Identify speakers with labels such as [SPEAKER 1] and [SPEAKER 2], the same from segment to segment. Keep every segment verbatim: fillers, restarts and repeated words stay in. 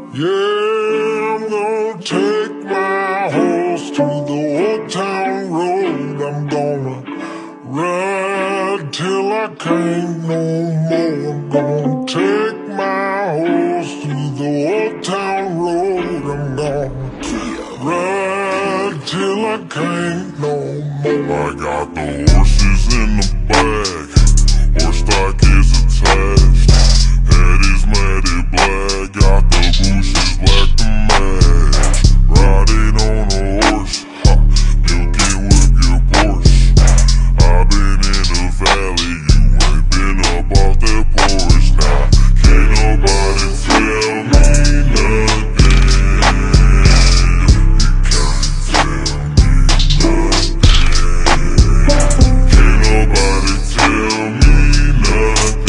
[SPEAKER 1] Yeah, I'm gonna take my horse to the old town road. I'm gonna ride till I can't no more. I'm gonna take my horse to the old town road. I'm gonna ride till I can't no more. I got the horses in the back, horse stock is attached. Head is matted black, got the bushes black to match. Riding on a horse, ha, you can whip your Porsche. I've been in the valley, you ain't been up off that porch. Now, can't nobody tell me nothing. You can't tell me nothing. Can't nobody tell me nothing.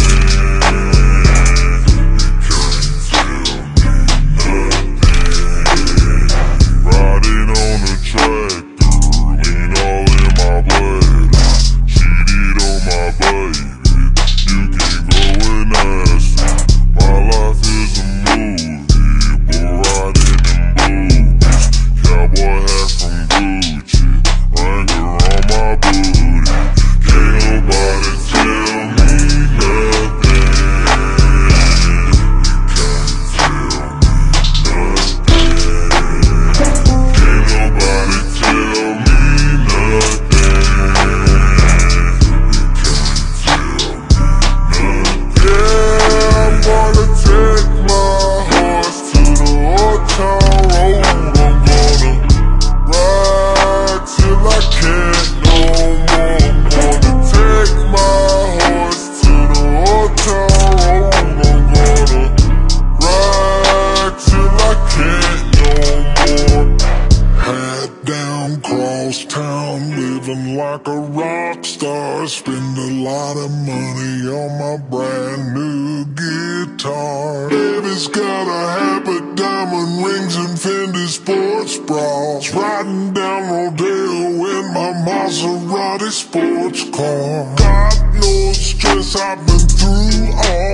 [SPEAKER 1] Living like a rock star, spend a lot of money on my brand new guitar. Baby's got a habit, diamond rings and Fendi sports bras. Riding down Rodeo in my Maserati sports car. God knows stress I've been through all